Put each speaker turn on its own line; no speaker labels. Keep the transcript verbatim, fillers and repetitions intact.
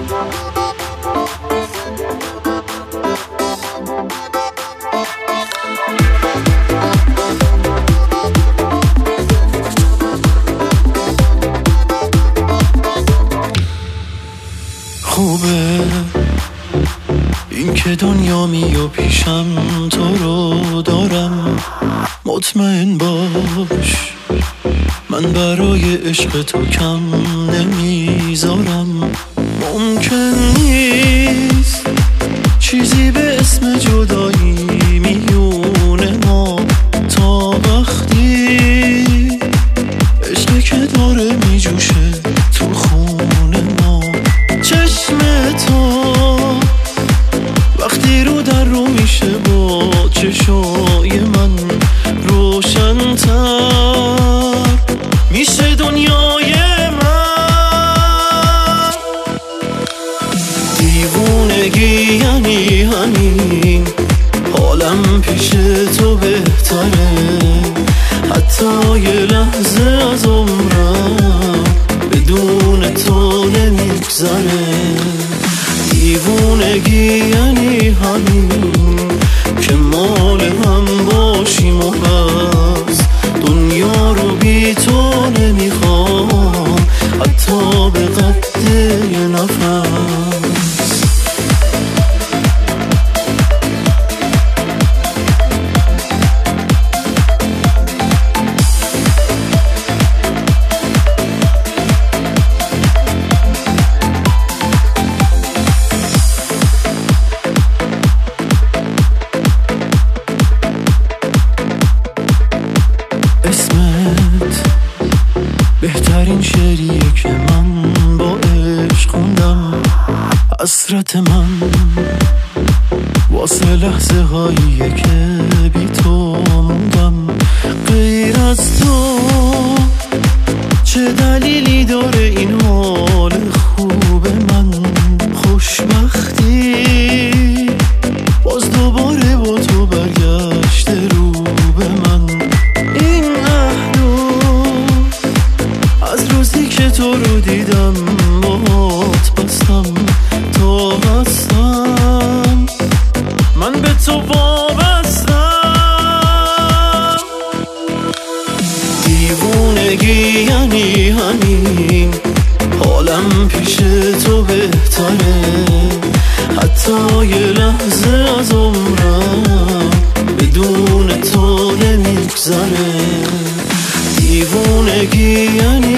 خوبه این که دنیا میو پیشم تو رو دارم، مطمئن باش من برای عشق تو کم نمیذارم. ممکن نیست چیزی به اسم جدایی میونه ما، تا وقتی عشقی که داره میجوشه تو خونه ما. چشم تو وقتی رو در رو میشه با چشای من روشن‌تر میشه دنیای من. دیوونگی یعنی همین، حالم پیش تو بهتره، حتی یه لحظه از عمرم بدون تو نمیگذره. دیوونگی یعنی همین که مال هم باشیم و بس دنیا رو بی تو نمیخوام، حتی به قد یه نفس. بهترین شعریه که من با عشق خوندم، حسرت من واسه لحظه هاییه که بی تو موندم. غیر از تو چه دلیلی داره این حال خوب من؟ خوشبختی باز دوباره با تو برگشته رو به من. این که تو رو دیدم باهات بستم تا هستم، من به تو وابستم. دیوونگی یعنی همین، حالم پیش تو بهتره، حتی یه لحظه از عمرم بدون تو نمیگذره. دیوونگی یعنی